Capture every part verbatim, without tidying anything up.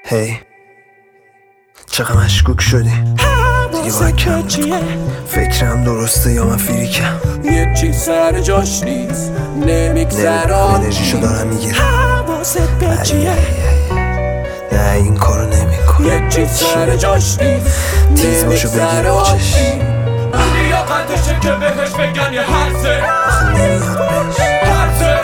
هی چقدر مشکوک شدی دیگه باید کم فکرم درسته یا من فیریکم یه چیز سر جاش نیست نمیگذره انرژیشو دارم میگیرم حواست به چیه نه این کارو نمیکنم یه چیز سر جاش نیست تیز باشو بگیر آچش اونی یا قدشه که بهش بگن یه حرزه آخه نمیاد بهش حرزه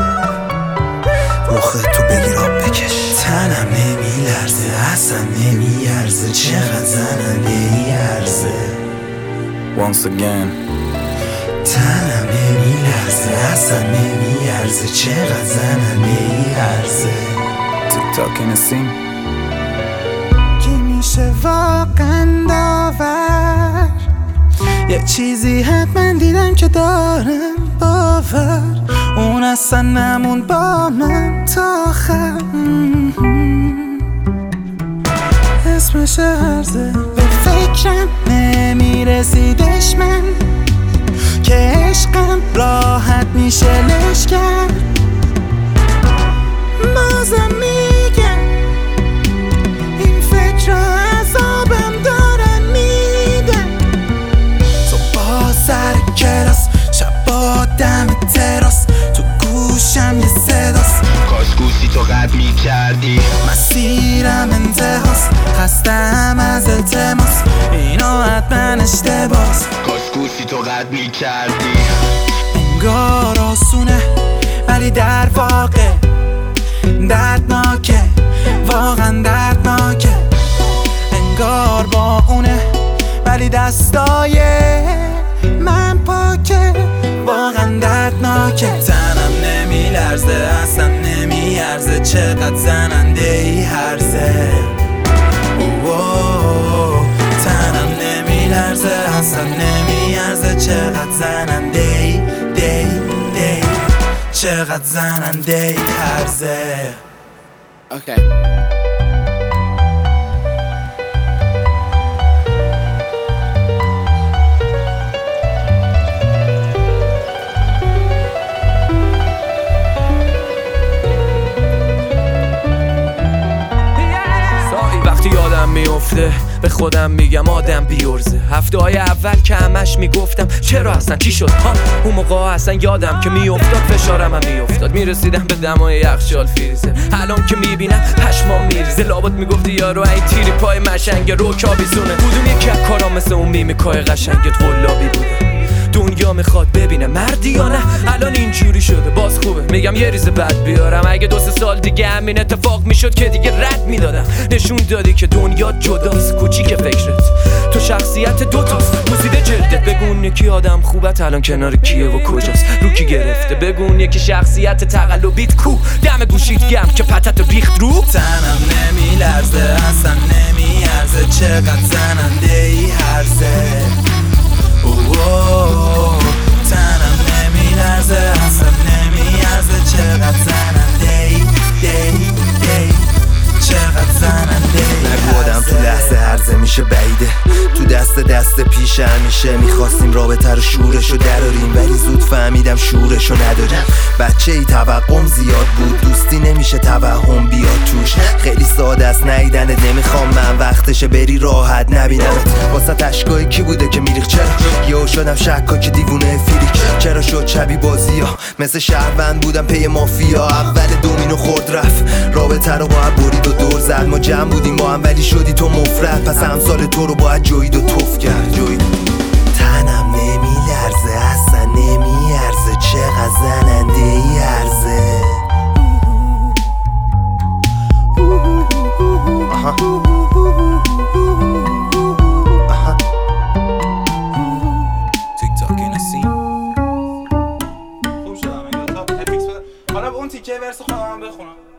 مخه تو بگیر آب بکش تنم نمیلرزه اصلا نمیارزه چقدر زننده ای عرضه Once again تنم نمیلرزه اصلا نمیارزه چقدر زننده ای عرضه TikTok in the scene که میشه واقعا داور یه چیزی حتما دیدم که دارم باور اون اصلا نمون با من تا آخر اسمش عرضه به فکرم نمیرسیدش من که عشقم راحت میشه لش کرد بازم میگم این فکر را عذابم دارن میدن تو با سر کلاس شب با دم تراس تو گوشم یه صداست کاش گوشی تو قد میکردی مسیرم انتهاست خستم از التماس اینا حتما اشتباس کاش گوشی تو قد میکردی انگار آسونه ولی در واقع دردناکه واقعا دردناکه انگار با اونه ولی دستای من پاکه واقعا دردناکه تنم نمیلرزه اصلا نمیارزه چقدر زننده ای هرزه تنم نمیلرزه اصلا نمیارزه چقدر زننده ای دی دی چقدر زننده ای هرزه Okay وقتی یادم میفته به خودم میگم آدم بیورزه هفته های اول که همش میگفتم چرا اصلا چی شد ها اون موقع اصلا یادم که میافتاد فشارم هم میافتاد میرسیدم به دمای یخچال فریزه الان که میبینم پشمام میریزه لابد میگفتی یارو این تیری پای مشنگ رکابیزونه بودم یکی از کارا مثل اون میمیکای قشنگت قلابی بوده دنیا میخواد ببینه مردی یا نه الان اینجوری شده باز خوبه میگم یه ریز بد بیارم اگه دو سه سال دیگه همین اتفاق میشد که دیگه رد میدادم نشون دادی که دنیا جداست کوچیک فکرت تو شخصیت دوتاست موسیده جلدت بگون یکی آدم خوبت الان کنار کیه و کجاست رو کی گرفته بگون یکی شخصیت تقلبیت کو دم گوشیت گم که پتت ریخت رو تنم نمیلرزه اصلا نمیارزه چقدر زننده ای هرزه تنم نمیلرزه اصلا نمیارزه چقدر زننده ای دی دی چقدر زننده ای نگو آدم تو لحظه هرزه میشه بعیده تو دست دست پیش همیشه میخواستیم رابطه رو شورشو دراریم ولی زود فهمیدم شورشو نداریم بچه ای توقعم زیاد بود دوستی نمیشه توهم بیاد توش خیلی ساده است نیدنت نمیخوام من وقتشه بری راحت نبینمت واسه تشکای کی بوده که میریخ چرا یهو شدم شکا که دیوونه فیریک چرا شد شبی بازی ها مثل شهروند بودم پی مافیا اول دومینو خورد رفت رابطه رو باید برید و دور زد ما جمع بودیم با هم ولی شدی تو مفرد پس امثال تو رو باید جوید و توف کرد جوید تنم نمیلرزه اصلا نمیارزه چقدر زننده ای عرضه آها آها TikTok in the scene خوب شدم اگه تا افیکس بده حالا اون تیکه ورس خودم بخونم